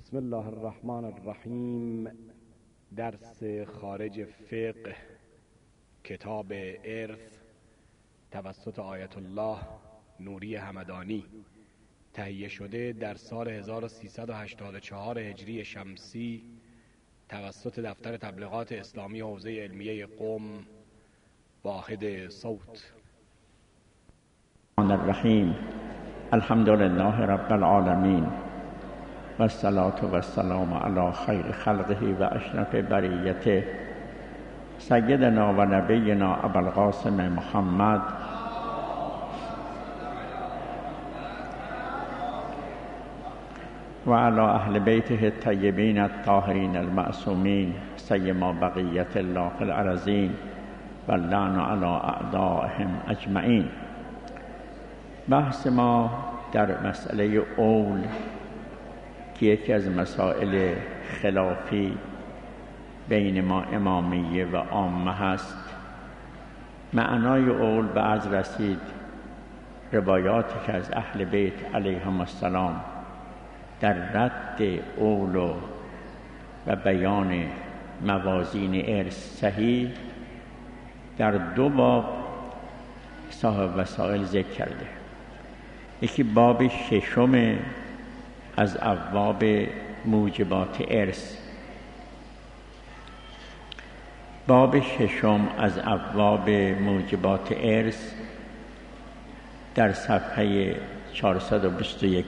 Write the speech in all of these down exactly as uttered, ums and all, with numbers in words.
بسم الله الرحمن الرحیم. درس خارج فقه کتاب ارث توسط آیت الله نوری همدانی، تهیه شده در سال هزار و سیصد و هشتاد و چهار هجری شمسی توسط دفتر تبلیغات اسلامی حوزه علمیه قم، واحد صوت. الرحمن الرحیم. الحمد لله رب العالمین و الصلاة و السلام علی خیر خلقه و اشرف بریته سیدنا و نبینا ابوالقاسم محمد و علی اهل بیته الطیبین الطاهرین المعصومین سیما بقیت الله فی الارضین و اللعن علی اعدائهم اجمعین. بحث ما در مسئله اول که یکی از مسائل خلافی بین ما امامیه و عامه هست. معنای اول به عرض رسید روایاتی که از اهل بیت علیهم السلام در رد اول و بیان موازین ارث صحیح در دو باب صاحب وسائل ذکر کرده. یکی باب ششم از ابواب موجبات ارث، باب ششم از ابواب موجبات ارث در صفحه چهارصد و بیست و یک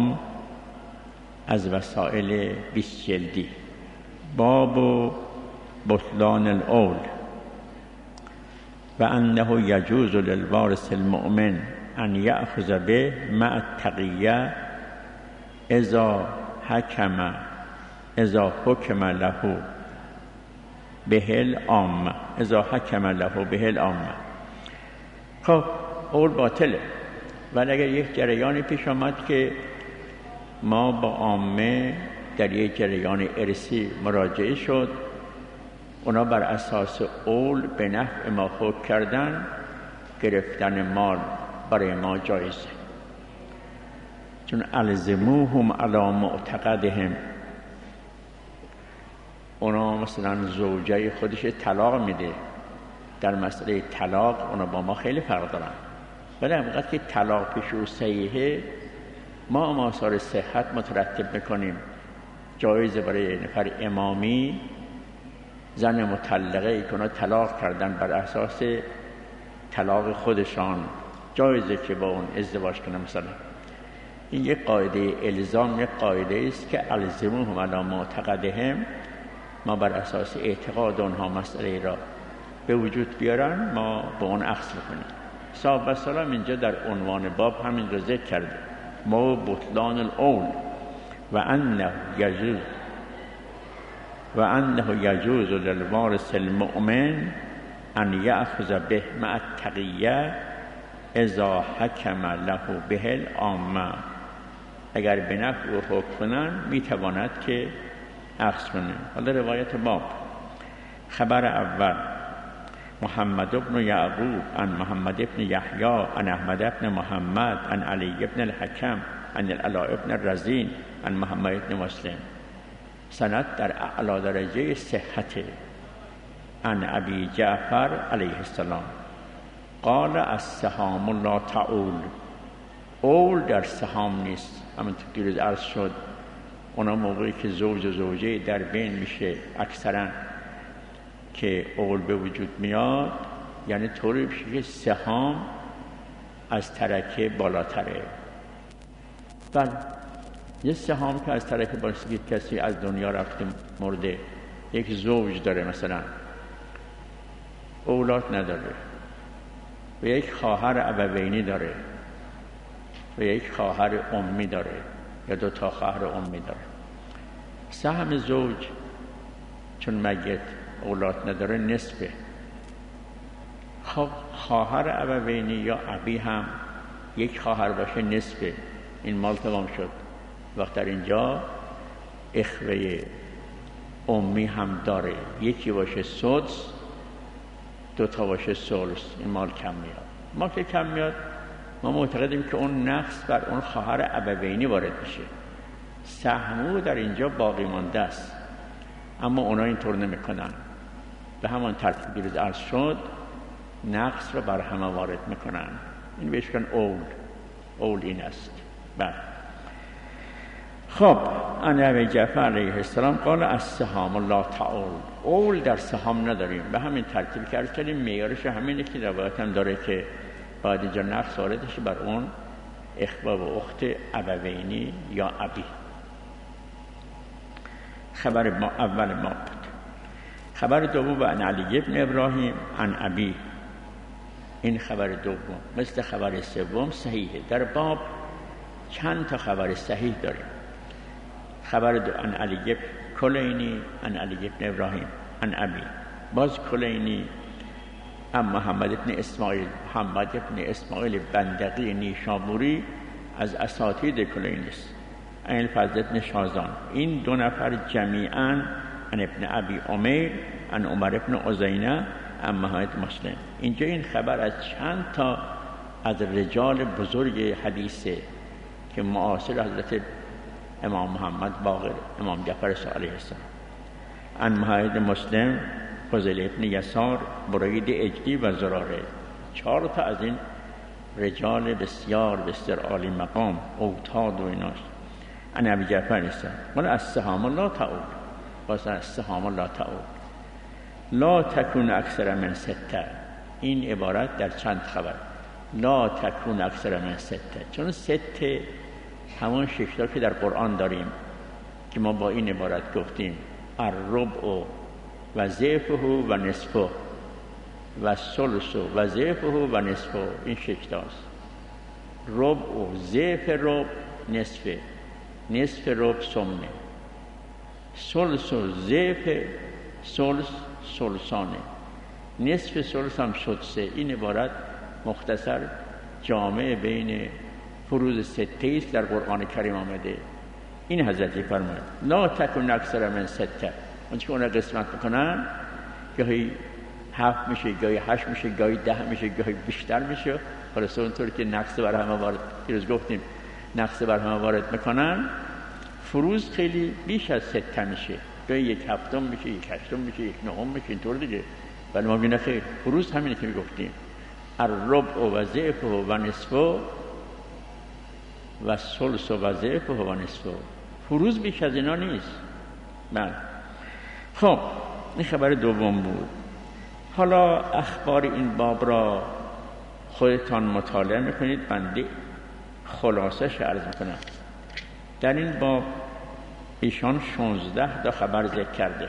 از وسائل بیست جلدی. باب بطلان الاول و انه یجوز للوارث المؤمن ان یأخذ به مع التقیه اذا حکم اذا حکم له به العامه اذا حکم له به العامه. خب اول باطله، ولی اگر یک جریانی پیش آمد که ما با عامه در یک جریان ارثی مراجعه شد، اونا بر اساس اول به نفع ما حکم کردن، گرفتن مال برای ما جایزه. چون الزموهم علی معتقدهم، اونا مثلا زوجه خودش طلاق میده، در مسئله طلاق اونا با ما خیلی فرق دارن، ولی همونقدر که طلاق پیش رو صحیحه ما هم آثار صحت مترتب میکنیم. جایزه برای نفر امامی زن مطلقه ای که اونا طلاق کردن بر اساس طلاق خودشان، جایزه که با اون ازدواج کنه. مثلا این یک قاعده الزام، یک قاعده است که الزموهم علی معتقدهم، ما بر اساس اعتقاد اونها مسئله را به وجود بیارن ما با اون اخذ کنیم. صاحب السلام اینجا در عنوان باب همین را ذکر کرده، ما بطلان الاول و انه یجوز و انه یجوز للوارث المؤمن ان یأخذ به مع التقیه اذا حکم له به العامه. اگر به نفع و حکم کنن میتواند که اخذ کنه. حالا روایت باب. خبر اول محمد ابن یعقوب عن محمد ابن یحیی عن احمد ابن محمد عن علی ابن الحکم عن العلاء ابن الرزین عن محمد ابن مسلم. سند در اعلی درجه صحت. عن ابی جعفر علیه السلام قال السهام لا تعول. اول در سهام نیست. همونطور که دیروز عرض شد، اونا موقعی که زوج و زوجه در بین میشه اکثرا که اول به وجود میاد، یعنی طوری میشه که سهام از ترکه بالاتره. بله، یه سهام که از ترکه بالاتره، کسی از دنیا رفته مرده، یک زوج داره مثلا، اولاد نداره و یک خواهر ابوینی داره و یک خواهر امی داره یا دو تا خواهر امی داره. سهم زوج چون میت اولاد نداره نصفه. خب خواهر ابوینی یا ابی هم یک خواهر باشه نصفه. این مال تمام شد. وقت در اینجا اخوه امی هم داره، یکی باشه سدس، دو تا باشه ثلث، این مال کم میاد. ما که کم میاد ما معتقدیم که اون نقص بر اون خواهر ابوینی وارد میشه. سهم در اینجا باقی مانده است، اما اونا اینطور نمیکنن. به همان ترتیبی که عرض شد نقص رو بر همه وارد میکنن. این بهش میگن اول. اول این است. بله. خب ان ابی جعفر علیه السلام قال السهام لا تعول. اول در سهام نداریم. به همین ترتیب که عرض کردیم معیارش همینه که روایت هم داره که باید اینجا نقص وارد شه بر اون اخوه و اخت ابوینی یا ابی. خبر ما اول ما بود. خبر دوم عن علی ابن ابراهیم عن ابی. این خبر دوم مثل خبر سوم صحیحه. در باب چند تا خبر صحیح داریم. خبر دو عن علی ابن کلینی عن علی ابن ابراهیم عن ابی. باز کلینی ام محمد ابن اسماعیل محمد ابن اسماعیل بندقی نیشابوری از اساتید کلینی است. عن الفضل ابن شازان. این دو نفر جمیعاً عن ابن ابی امیر عن عمر ابن عزینه عن محمد مسلم. اینجا این خبر از چند تا از رجال بزرگ حدیثه که معاصر حضرت امام محمد باقر امام جعفر علیه السلام. عن محمد مسلم فضیل ابن یسار برید اجدی و زراره. چهار تا از این رجال بسیار بسیار عالی مقام اوتاد و ایناست. عن ابی جعفر است. ولی السهام لا تعول. واسه السهام لا تعول لا تکون اکثر من سته. این عبارت در چند خبر لا تکون اکثر من سته، چون سته همون ششتا که در قرآن داریم که ما با این عبارت گفتیم الربع و ضعفه و نصفه و ثلث و ضعفه و نصفه. این ششتاست. ربع و ضعف ربع نصفه، نصف ربع ثمنه، ثلث و ضعف ثلث ثلثانه، نصف ثلث هم سدسه. این عبارت مختصر جامع بین فروض سته است در قرآن کریم آمده. این حضرت فرمود لا تکن اکثر من سته. اونچه که اونا قسمت میکنن گاهی هفت میشه، گاهی هشت میشه، گاهی ده میشه، گاهی بیشتر میشه. خلاصه اونطور که نقص بر همه وارد پیروز گفتیم نقص بر همه وارد میکنن، فروض خیلی بیش از سته میشه. گاهی یک هفتم میشه، یک هشتم میشه، یک نهم میشه، اینطور دیگه. ولی ما میگیم خیر فروض همینه که میگفتیم الربع و ضعفه و نصفه و ثلث و ضعفه و نصفه. فروض بیش از اینا نیست. بله. خب این خبر دوم بود. حالا اخبار این باب را خودتان مطالعه میکنید. بنده خلاصش عرض میکنم. در این باب ایشان شانزده تا خبر ذکر کرده.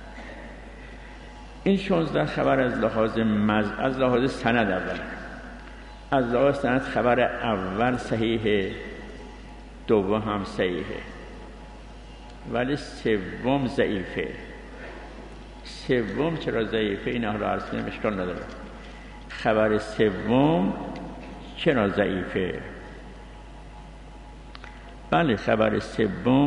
این شانزده خبر از لحاظ مز... از لحاظ سند اول از لحاظ سند خبر اول صحیحه، دوم هم صحیحه، ولی سوم ضعیفه. سوم چرا ضعیفه؟ این حالا عرض کنیم اشکال نداره. خبر سوم چرا ضعیفه؟ بله خبر سوم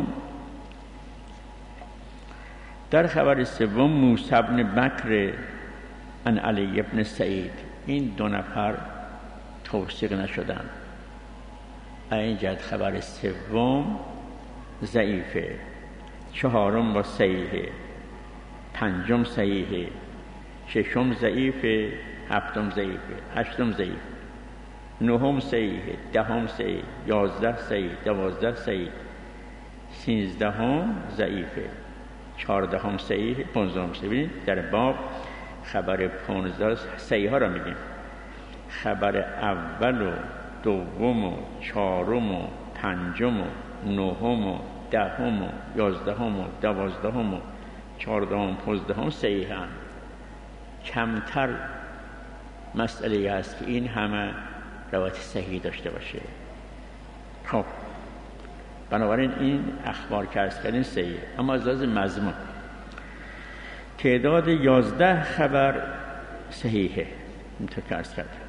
در خبر سوم موسی بن بکر عن علی ابن سعید. این دو نفر توثیق نشدن. این جهت خبر سوم ضعیفه. چهارم با صحیحه، پنجم صحیحه، ششم ضعیفه، هفتم ضعیفه، هشتم ضعیفه، نهم صحیحه، دهم صحیح، یازده صحیح، دوازده صحیح، سیزدهم ضعیفه، چهاردهم صحیح، پانزدهم صحیح. در باب خبر پانزده صحیح ها را میگیم. خبر اول و دوم و چهارم و پنجم و نهم و دهم و یازدهم و دوازدهم و چهاردهم و پانزدهم صحیح هم. کمتر مسئله هست که این همه روایت صحیح داشته باشه. خب بنابراین این اخبار که عرض کردین صحیح، اما از لحاظ مضمون تعداد یازده خبر صحیحه. اینطور که عرض کردم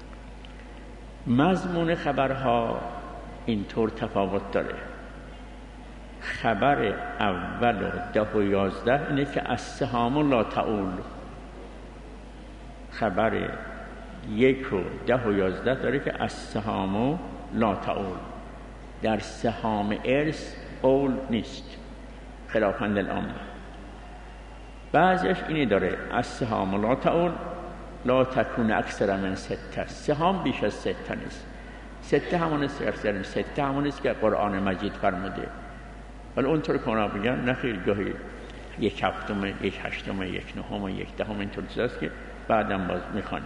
مضمون خبرها اینطور تفاوت داره. خبر اول و ده و یازده اینه که السهام لا تعول. خبر یک و ده و یازده داره که السهام لا تعول. در سهام ارث اول نیست، خلافاً للعامه. بعضیش اینی داره السهام لا تعول لا تکون اکثر من سته، سهام بیش از سته نیست. سته همون است، اکثر سته همون است که قرآن مجید فرموده. ولی اونطور که اونا میگن نه خیر، گاهی یک هفتم، یک هشتم، یک نهم، یک دهم اینطور چیزاست که بعدم باز میخوانیم.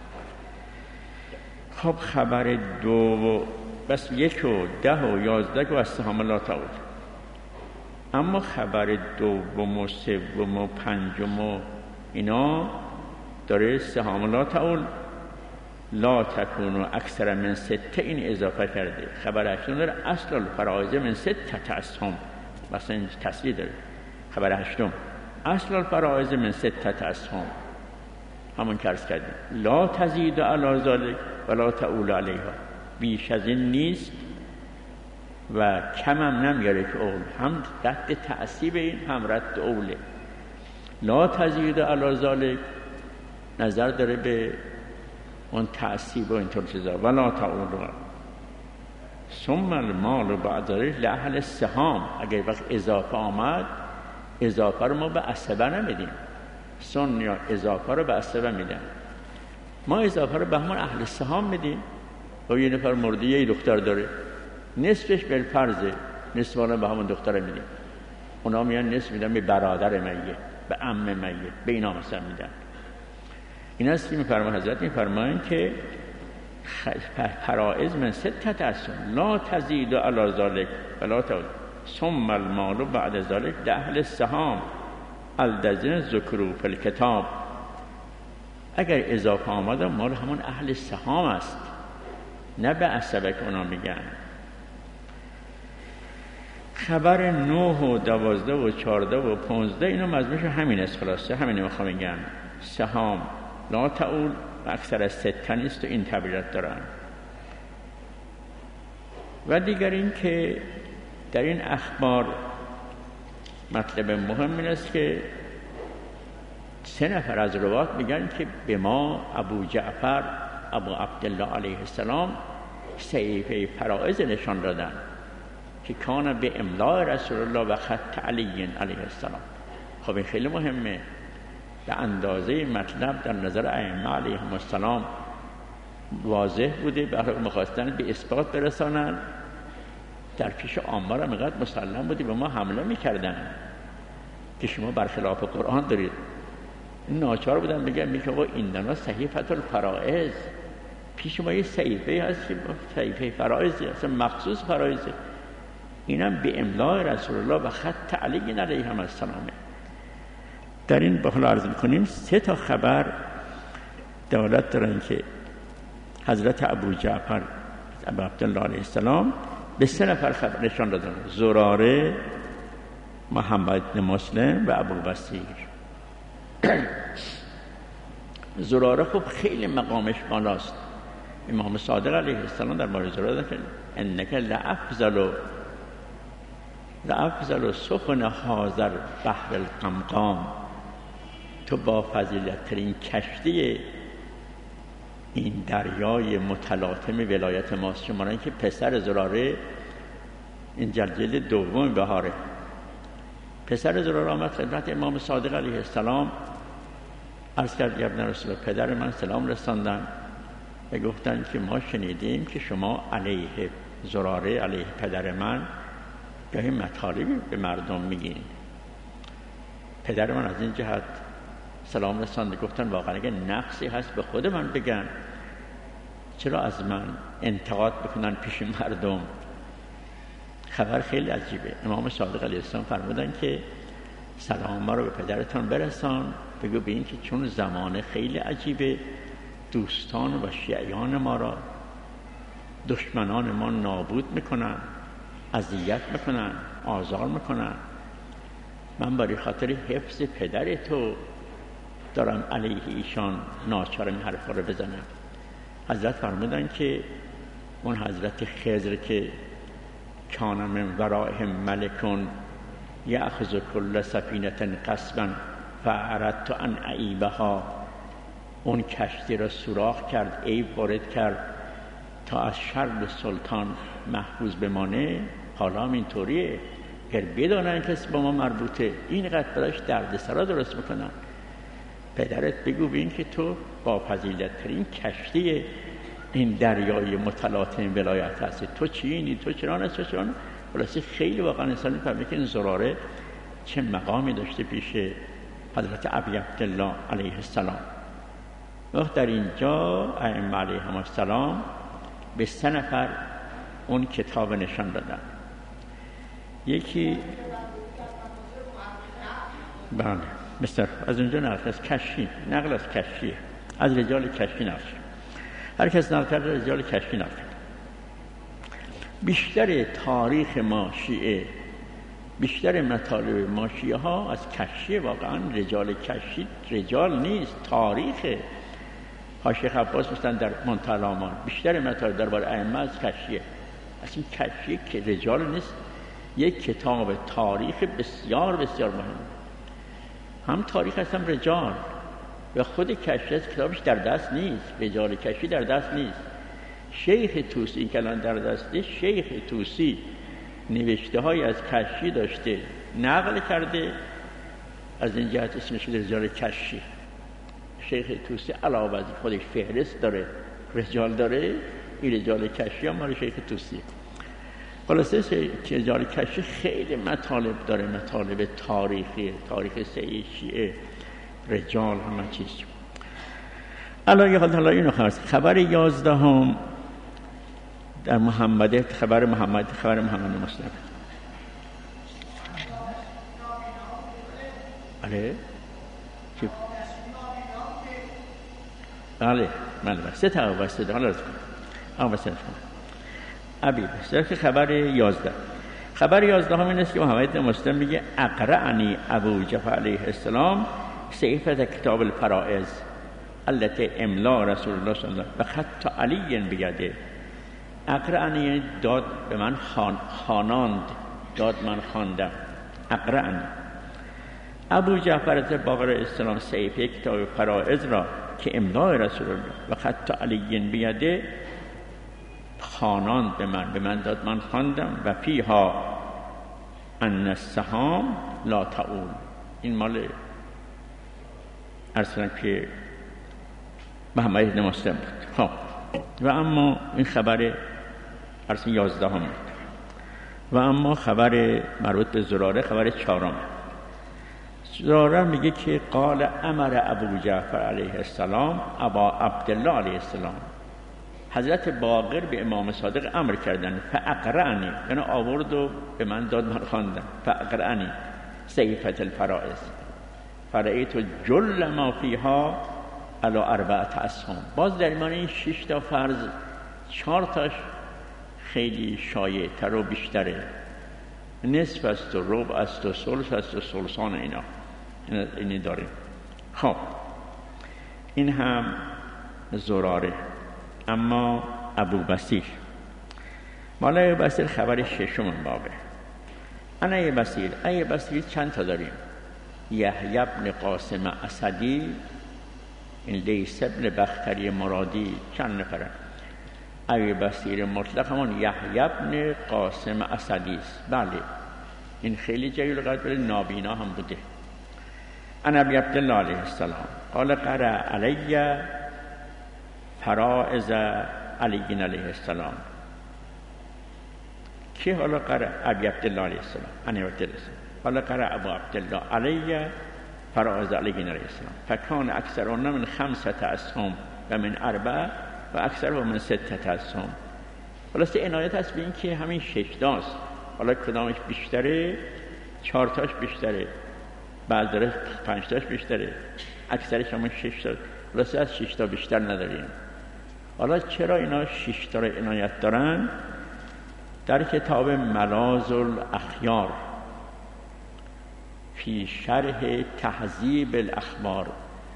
خب خبر دو بس یک و ده و یازده و السهام لا تعول. اما خبر دوم و سوم و پنجم و اینا داره سهام لا تعول لا تکون و اکثر من سته این اضافه کرده. خبر هشتم داره اصل الفرائض من سته اسهم، مثلا این تصریح داره. خبر هشتم اصل الفرائض من سته اسهم، همون که عرض کردیم لا تزید علی ذلک ولا تعول علیها، بیش از این نیست و کم هم نمیاره که اول، هم رد تعصیب این هم رد اوله. لا تزید علی ذلک نظر داره به اون تعصیب و اینطور چیزا، ولا تعول. ثم المال بعد ذلک لأهل السهام، اگر وقت اضافه آمد اضافه رو ما به عصبه نمیدیم، سن یا اضافه رو به عصبه میدن، ما اضافه رو به همون اهل سهام میدیم. و یه نفر مرده یه دختر داره، نصفش بالفرضه، نصف رو به همون دختر میدیم. اونا میان نصف میدن به برادر میت، به عم میت، به اینا مثلا میدن. این است که میفرما حضرت میفرمایند که فرائض من سته اسهم لا تزید علی ذلک ولا تعول. ثم المال بعد ذلک لأهل السهام الذین ذکروا فی الکتاب. اگر اضافه آمده مال همون اهل سهام است، نه به عصبه که اونا میگن. خبر نه و دوازده و چارده و پونزده اینا مضمونش همین است، خلاصه همین میخوام بگم. سهام لا تعول و اکثر از سته نیست و این تعبیرات دارن. و دیگر این که در این اخبار مطلب مهم این است که سه نفر از روات میگن که به ما ابو جعفر ابو عبدالله علیه السلام صحیفه فرائض نشان دادن که کان به املاء رسول الله و خط علی علیه السلام. خب این خیلی مهمه، به اندازه مطلب در نظر ائمه علیهم السلام واضح بوده، برای می‌خواستن به اثبات برسانن. در پیش عامه را مقدر مسلم بودی به ما حمله میکردن که شما برخلاف قرآن دارید. ناچار بودن بگن میگه آقا این دنا صحیفه الفرائض، پیش ما یه صحیفه هست که صحیفه فرائض اصلا مخصوص فرائضه، اینم به املاء رسول الله و خط علی علیه السلام. در این به حال عرض می‌کنیم سه تا خبر دلالت دارن که حضرت ابو جعفر ابو عبدالله علیه السلام به سه نفر خبر نشان دادن: زراره، محمد بن مسلم و ابو بصیر. زراره خب خیلی مقامش بالاست. امام صادق علیه السلام در مورد زراره داشت انک لافضل لافضل سفن هذا بحر القمقام، تو با فضیلت ترین کشتی این دریای متلاطم ولایت ماست. شما این که پسر زراره این جلد دوم بهاره، پسر زراره آمد خدمت امام صادق علیه السلام، عرض کرد یا ابن رسول الله، پدر من سلام رساندن و گفتن که ما شنیدیم که شما علیه زراره، علیه پدر من گاهی مطالبی به مردم میگین. پدر من از این جهت سلام رساند، گفتن واقعا اگه نقصی هست به خود من بگن، چرا از من انتقاد بکنن پیش مردم؟ خبر خیلی عجیبه. امام صادق علیه السلام فرمودن که سلام ما رو به پدرتان برسان، بگو به این که چون زمان خیلی عجیبه، دوستان و شیعیان ما را دشمنان ما نابود میکنن، اذیت میکنن، آزار میکنن. من برای خاطر حفظ پدر تو دارم علیه ایشان ناچار این حرفا رو بزنم. حضرت فرمودن که اون حضرت خضر که کان من ورائهم ملکون یأخذ کل سفینه قصبا فاردت ان اعیبها، اون کشتی را سوراخ کرد، عیب وارد کرد تا از شر سلطان محفوظ بمانه. حالا هم اینطوریه، اگر بدانن کسی با ما مربوطه اینقدر براش دردسرا درست میکنن. پدرت بگو به این که تو با فضیلت ترین کشتی این دریای متلاطم ولایت هستی، تو چی اینی، تو چرا نه، تو چرا نه. خلاصه خیلی واقعا انسان میفهمه که این زراره چه مقامی داشته پیش حضرت ابی عبدالله علیه السلام. وقت در اینجا ائمه علیهم السلام به سه نفر اون کتاب نشان دادن. یکی بله مستر از اونجا نقل از کشی، نقل از کشی، از رجال کشی نقل، هر کس نقل کرد رجال کشی نقل. بیشتر تاریخ ما شیعه، بیشتر مطالب ما شیعه ها از کشی، واقعا رجال کشی رجال نیست، تاریخه. شیخ عباس گفتن در منتهی الآمال بیشتر مطالب درباره ائمه از کشیه. اصلا کشی که رجال نیست، یک کتاب تاریخ بسیار بسیار مهم. هم تاریخ هست هم رجال، و خود کشی از کتابش در دست نیست، رجال کشی در دست نیست. شیخ طوسی که الان در دسته، شیخ طوسی نوشته های از کشی داشته، نقل کرده، از این جهت اسمش رجال کشی. شیخ طوسی علاوه از خودش فهرست داره، رجال داره، این رجال کشی هم مال شیخ طوسی. خلاصه که رجال کشی خیلی مطالب داره، مطالب تاریخی، تاریخ سعی شیعه، رجال همه چیز. الان یه حالا اینو خواست خبر یازدهم در محمد، خبر محمد، خبر محمد مسلم. آره چی؟ بله بله سه تا واسطه حالا راست کنم. آ واسطه کنم. ابی بس که خبر یازده. خبر یازده هم این است که محمد مسلم میگه اقرعنی ابو جعفر علیه السلام صحیفه کتاب الفرائض التي املا رسول الله صلی الله علیه و خط علی بیده. اقرعنی داد به من خان خاناند، داد من خواندم. اقرعنی ابو جعفر باقر اسلام صحیفه کتاب فرائض را که املای رسول الله و خط علی بیده خاناند به من، به من داد من خواندم. و فیها ان السهام لا تعول. این مال ارسلن که محمد بن مسلم بود. خب و اما این خبر ارسل یازده هم بود. و اما خبر مربوط به زراره خبر چهارم. زراره میگه که قال امر ابو جعفر علیه السلام ابا عبدالله علیه السلام، حضرت باقر به امام صادق امر کردن فاقرعنی، یعنی آورد و به من داد من خواندم. فاقرعنی صحیفه الفرائض فرأیت جل ما فیها علی اربعه اسهم. باز در ایمان این شش تا فرض چهار تاش خیلی شایع تر و بیشتره، نصف است و ربع است و ثلث است و ثلثان اینا اینی داریم. خب این هم زراره. اما ابو بصیر، مالا ابو بصیر خبر ششم بابه. انا ابو بصیر، ای بصیر چند تا داریم؟ یحیی بن قاسم اسدی، این لیث بن بختری مرادی، چند نفره؟ ابو بصیر مطلق همون یحیی بن قاسم اسدی است. بله این خیلی جلیل قدر، نابینا هم بوده. انا ابی عبدالله علیه السلام قال قرأ علی فرائض علی علیه السلام. کی حالا قرأ ابی عبدالله علیه السلام؟ انا ابی عبدالله قال قرأ ابو عبدالله علی فرائض علی علیه السلام فکان اکثرون من خمسة اسهم و من اربعه و اکثر و من سته اسهم. خلاصه عنایت هست به این که همین شش تاست، حالا کدامش بیشتره؟ چهار تاش بیشتره، بعض داره پنج تاش بیشتره، اکثرش همون شش تا. خلاصه از شش تا بیشتر نداریم. حالا چرا اینا شش تا رو عنایت دارن؟ در کتاب ملاذ الاخیار فی شرح تهذیب الاخبار،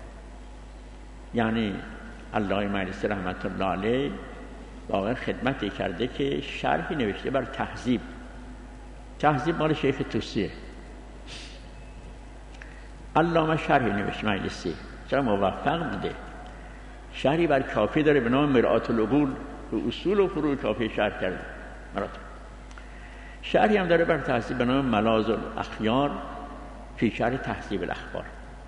یعنی علامه مجلسی رحمت الله علیه واقعا خدمتی کرده که شرحی نوشته بر تهذیب. تهذیب مال شیخ طوسیه. علامه شرحی نوشته مجلسی، چرا موفق بوده. شرحی بر کافی داره به نام مرآت العقول، به اصول و فروع کافی شرح کرده. مرات شرحی هم داره بر تهذیب به نام ملاذ الاخیار فی شرح تهذیب الاخبار.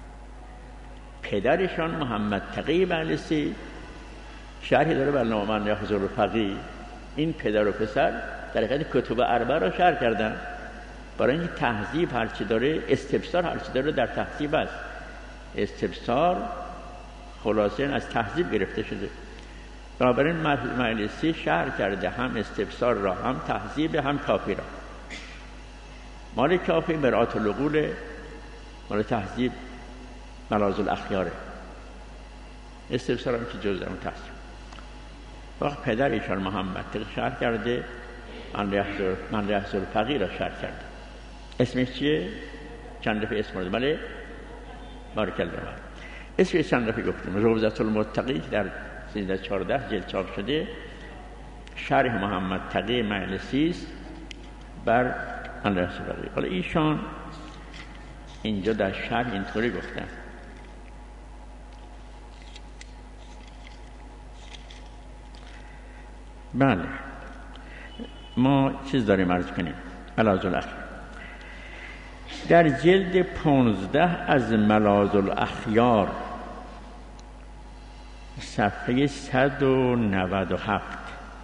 پدرشان محمد تقی مجلسی شرحی داره بر نام من یحضر الفقیه. این پدر و پسر در حقیقت کتب اربعه را شرح کردن، برای اینکه تهذیب هرچی داره، استفسار هرچی داره در تهذیب است. استفسار خلاصه از تهذیب گرفته شده. بنابراین مجلسی شرح کرده هم استفسار را، هم تهذیب، هم کافی را. مال کافی مرآت العقول، مال تهذیب ملاذ الاخیاره. استفسار هم که جزء اون تهذیب. وقت پدر ایشان محمد تقی شرح کرده، من یحضر الفقیه را شرح کرده. اسمش چیه؟ چند دفعه اسم مورد بله؟ بارک الله. اسمش چند دفعه گفتیم. روضة المتقی در سیزده چهارده جلد چاپ شده، شرح محمد تقی مجلسی است بر من یحضر الفقیه. حالا ایشان اینجا در شرح اینطوری گفتن: بله ما چیز داریم عرض کنیم. ملاذ الاخیار در جلد پانزده از ملاذ الاخیار صفحه صد و نود و هفت،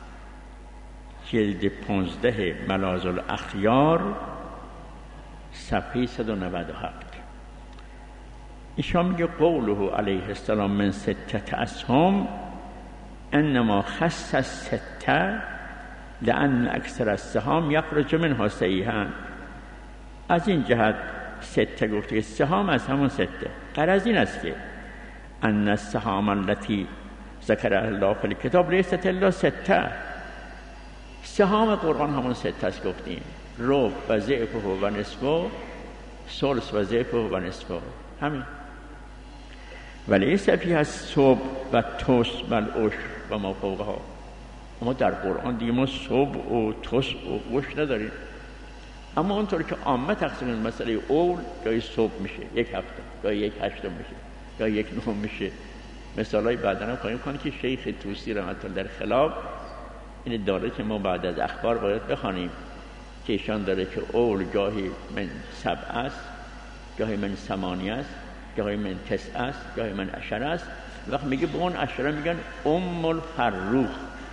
جلد پانزده ملاذ الاخیار صفحه صد و نود و هفت، ایشان میگه قوله علیه السلام من ستت اسهم انما خص السته لأن اکثر السهام یخرج منها صحیحا. از این جهت سته گفته که سهام از همون سته. غرض این است که ان السهام التي ذکر الله فی الکتاب لیست الا سته. سهام قرآن همون سته است گفتیم: ربع و ضعفه و نصفه، ثلث و ضعفه و نصفه. همین. ولی فیها السبع و التسع و العشر و ما فوقها. اما در قرآن دیگه ما سبع و تسع و عشر نداریم. اما اونطور که عامه تقسیم مسئله اول، گاهی صبح میشه یک هفته، گاهی یک هشتم میشه، گاهی یک نهم میشه. مثالای بعدا هم خواهیم کنیم که شیخ طوسی رحمت الله در خلاف این داره که ما بعد از اخبار باید بخوانیم که ایشان داره که اول گاهی من سبع است، گاهی من ثمانیه است، گاهی من تسع است، گاهی من عشر است. وقت میگه به اون عشره میگن ام الفروخ،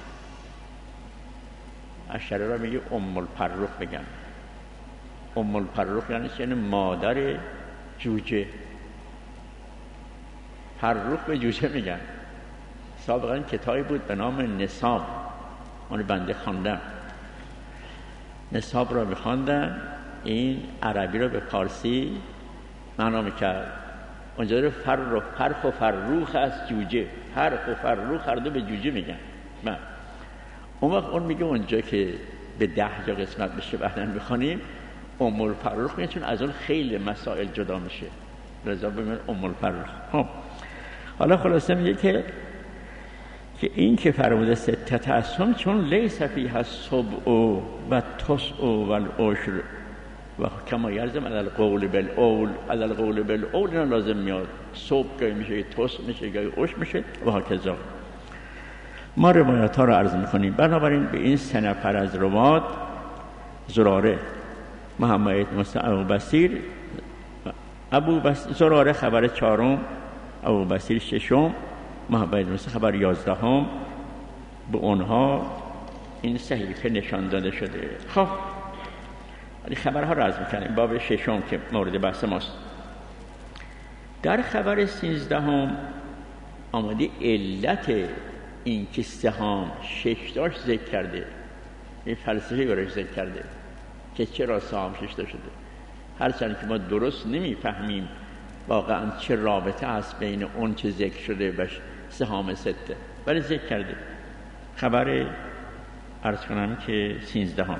عشره را میگه ام الفروخ میگن. ام الفروخ یعنی یعنی مادر جوجه. فروخ به جوجه میگن. سابقا کتابی بود به نام نصاب، اون بنده خواندم. نصاب را بخواندن، این عربی را به فارسی معنا میکرد. اونجا داره فرخ فرخ و فروخ از جوجه، فرخ و فروخ هر دو به جوجه میگن. من اون وقت اون میگه اونجا که به ده جا قسمت بشه بعدن میخوانیم ام الفروخ میگه، چون از اون خیلی مسائل جدا میشه، لذا بگیم ام الفروخ. خب حالا خلاصه میگه که که این که فرموده ستت اسهم چون لیس فیها السبع و التسع و العشر و کما یلزم علی القول بالاول، علی القول بالاول اینا لازم میاد. صبح گاهی میشه، تسع میشه، گاهی عشر میشه و هکذا. ما روایت ها رو عرض میکنیم. بنابراین به این سه نفر از روات، زراره، محمد موسی ابو بصیر، ابو بصیر زراره خبر چهارم، ابو بصیر ششم، محمد موسی خبر یازدهم، به اونها این صحیفه نشان داده شده. خب ولی خبرها رو عرض میکنیم. باب ششم که مورد بحث ماست، در خبر سیزدهم آمده علت این که سهام شش داشت ذکر کرده. این فلسفه براش ذکر کرده که چرا سهام شش تا شده. هرچند که ما درست نمیفهمیم واقعا چه رابطه هست بین اون چه ذکر شده و سهام سته، ولی ذکر کرده. خبر عرض کنم که سیزدهم،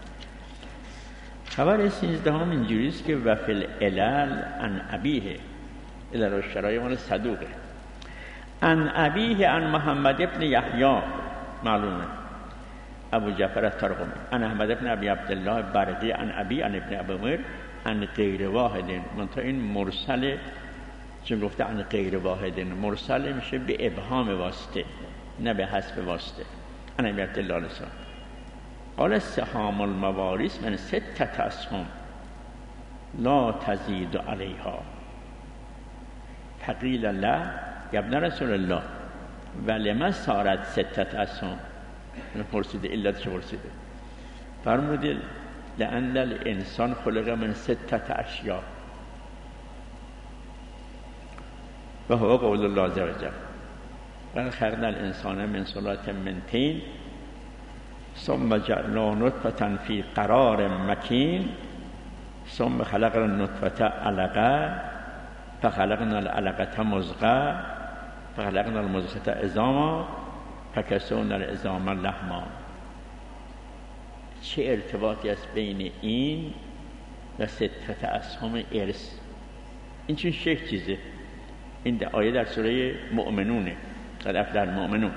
خبر سیزدهم اینجوری است که وفل الال ان ابیه، الال الشرای مال صدوقه، ان ابیه ان محمد ابن یحیی، معلومه ابو جعفر الطرقمی، ان احمد ابن ابی عبدالله برقی، ان ابی ان ابن ابی عمر، ان غیر واحد. منتها این مرسل، چون گفته ان غیر واحد، مرسل میشه به ابهام واسطه نه به حذف واسطه. ان ابی عبدالله لسان قال سهام الموارث من ستة اسهم لا تزید علیها فقیل له یا ابن رسول الله ولما صارت ستة اسهم پرسیده علتش پرسیده فرموده لأن الانسان خلق من ستة اشیاء و هو قول الله عز وجل و خلقنا الانسان من صلات من طین ثم جعلناه نطفة في قرار مكين ثم خلقنا النطفة علقة فخلقنا العلقة مضغة فخلقنا المضغة عظاما فكسونا العظام لحما. چه ارتباطی است بین این و ستة اسهم ارث؟ این چون شش چیزه. این آیه در سوره مؤمنونه، قد افلح المؤمنون.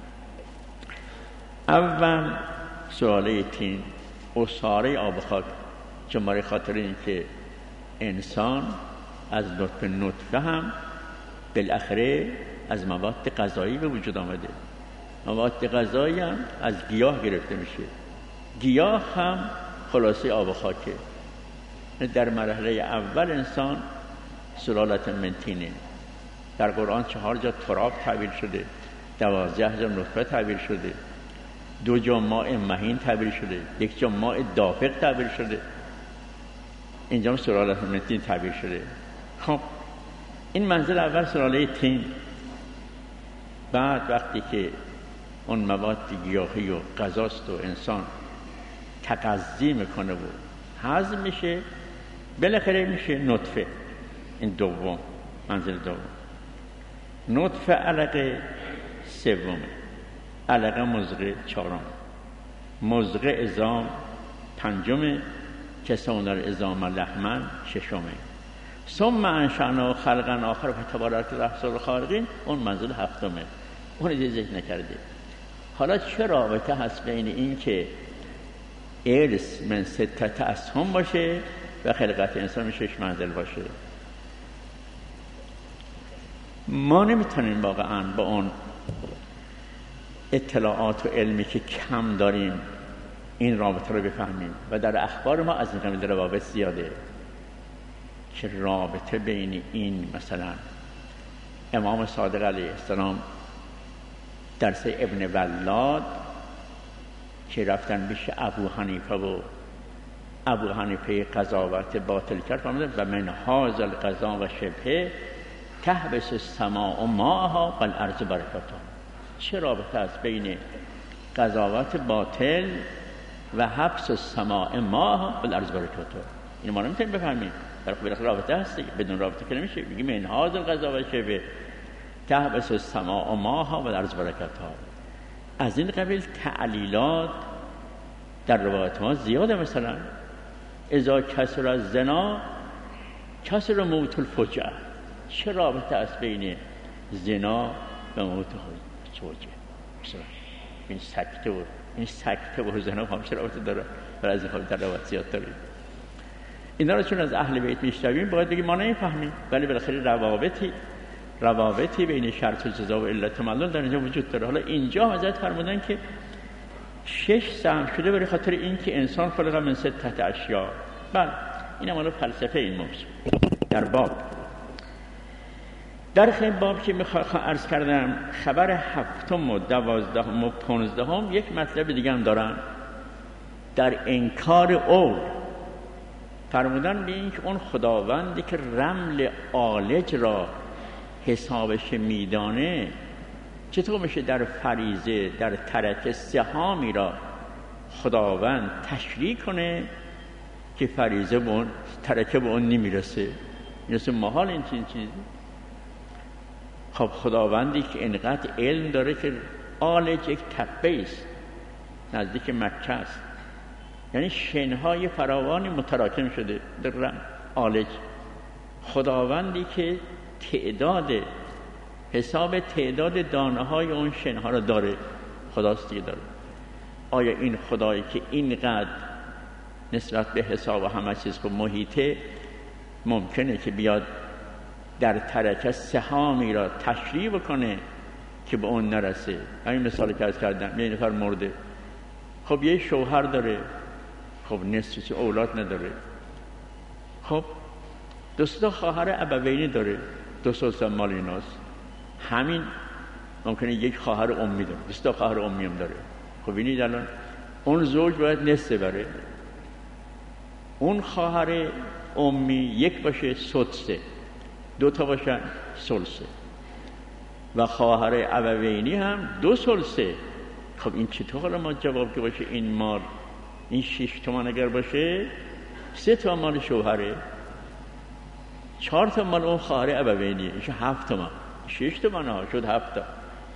اول سواله تین اساره آب خاک، جمعه خاطر این که انسان از نطفه نطفه هم بالاخره از مواد غذایی به وجود آمده. مواد غذایی هم از گیاه گرفته میشه. گیاه هم خلاصه آب خاکه. در مرحله اول انسان سلالت من طینه. در قرآن چهار جا تراب تعبیر شده، دوازده جا نطفه تعبیر شده، دو جا ماء مهین تعبیر شده، یک جا ماء دافق تعبیر شده، اینجا سلالت من طین تعبیر شده. خب این منزل اول سلاله طین. بعد وقتی که اون مواد گیاهی و غذاست و انسان تغذی میکنه و هضم میشه، بالاخره میشه نطفه. این دوم، منزل دوم. نطفه علقه سومه، علقه مضغه چهارم، مضغه عظام پنجمه، کسونا العظام لحما ششمه، ثم انشأناه خلقا آخر فتبارک احسن الخالقین، اون منزل هفتمه. اون رو ذکر نکرده. حالا چه رابطه هست بین این که ارث من ستة اسهم باشه و خلقت انسان من شش منزل باشه؟ ما نمیتونیم واقعا با اون اطلاعات و علمی که کم داریم این رابطه رو بفهمیم و در اخبار ما از این قبیل روابط زیاده که رابطه بین این، مثلا امام صادق علیه السلام درس ابن ولاد که رفتن پیش ابو حنیفه و ابو حنیفه قضاوت باطل کرد فرمودن و من هذا القضا و شبهه تحبس السماء ماءها و الارض برکتها. چه رابطه است بین قضاوت باطل و حبس السماء ماءها و الارض برکتها؟ این ما نمیتونیم بفهمیم. در خب رابطه هست، بدون رابطه که نمیشه. میگیم من هذا القضا و شبهه تحبس السماء ماءها و الارض برکتها. از این قبیل تعلیلات در روایت ما زیاده. مثلا اذا کسر الزنا کسر موت الفجعه. چه رابطه است بین زنا و موت الفجعه؟ مثلا این سکته و این سکته و زنا هم چه رابطه داره؟ برای از این خواهی در روایت زیاد داریم. اینا رو چون از اهل بیت میشنویم باید بگیم ما نمیفهمیم، ولی بالاخره روابطی روابطی بین شرط و جزا و علت معلول در اینجا وجود داره. حالا اینجا حضرت فرمودن که شش سهم شده برای خاطر این که انسان خلق من ستة اشیاء. بله این هم فلسفه این موضوع. در باب در خیلی باب که میخوام عرض کردم خبر هفتم و دوازدهم و پانزدهم یک مطلب دیگه هم دارن. در انکار اول فرمودن به این که اون خداوندی که رمل آلج را حسابش میدانه چطور میشه در فریضه در ترکه سهامی را خداوند تشریع کنه که فریضه به اون ترکه به اون نمیرسه؟ میرسه محال این چیز چیزی. خب خداوندی که اینقدر علم داره که آلج یک تپه است نزدیک مکه است، یعنی شنهای فراوانی متراکم شده در آلج. خداوندی که تعداد حساب تعداد دانه های اون شنها را داره، خداست دیگه داره. آیا این خدایی که اینقدر نسبت به حساب و همه چیز که محیطه ممکنه که بیاد در ترکه سهامی را تشریع بکنه که به اون نرسه؟ همین مثالی که از کردم، یه نفر مرده، خب یه شوهر داره، خب نصف اولاد نداره. خب دو تا خواهر ابوینی داره، دو سلس مال ایناست. همین ممکنه یک خواهر امی داره، دو تا خواهر امی هم داره. خب ببینید الان اون زوج باید نصف بره، اون خواهر امی یک باشه سدسه، دو تا باشن سلسه، و خواهر ابوینی هم دو سلسه. خب این چطور حالا ما جواب که باشه این مال، این شش تومان اگر باشه سه تا مال شوهره، چهار تا مال اون خواهر ابوینیه، میشه هفت تومان. شش تومان ها شد هفت تا.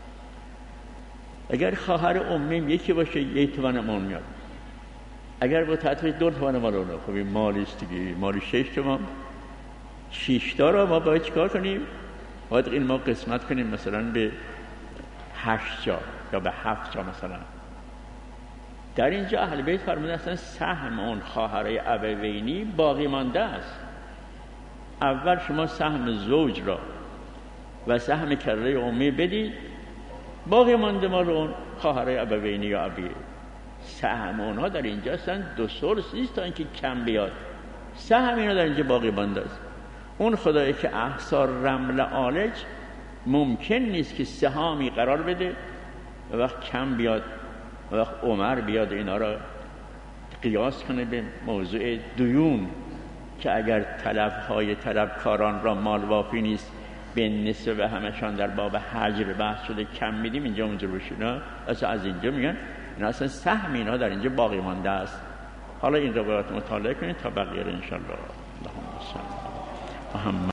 اگر خواهر امیم یکی باشه یک تومان اون میاد، اگر با تطبیق دو تومان مال اونه. خب این مالیست دیگه، مالی شش تومان. شش تا را ما باید چیکار کنیم؟ باید این ما قسمت کنیم مثلا به هشت جا یا به هفت جا مثلا. در اینجا اهل بیت فرمودن اصلا سهم اون خواهرای ابوینی باقی مانده است. اول شما سهم زوج را و سهم کره امی بدید، باقی مانده مال اون خواهرای ابوینی یا ابیه. سهم اونها در اینجا هستن دو سلس نیست تا اینکه کم بیاد، سهم اینا در اینجا باقی مانده است. اون خدایی که احصار رمل آلج ممکن نیست که سهامی قرار بده و وقت کم بیاد و وقت عمر بیاد اینا را قیاس کنه به موضوع دیون که اگر طلبهای طلبکاران را مال وافی نیست به نصف و همشان در باب حجر بحث شده کم میدیم، اینجا اونجا روش اینا اصلا از اینجا میگن اینا اصلا سهم اینا در اینجا باقی مانده است. حالا این روایات مطالعه کنید تا بقیه رو انشاءالله. اللهم صل علی محمد.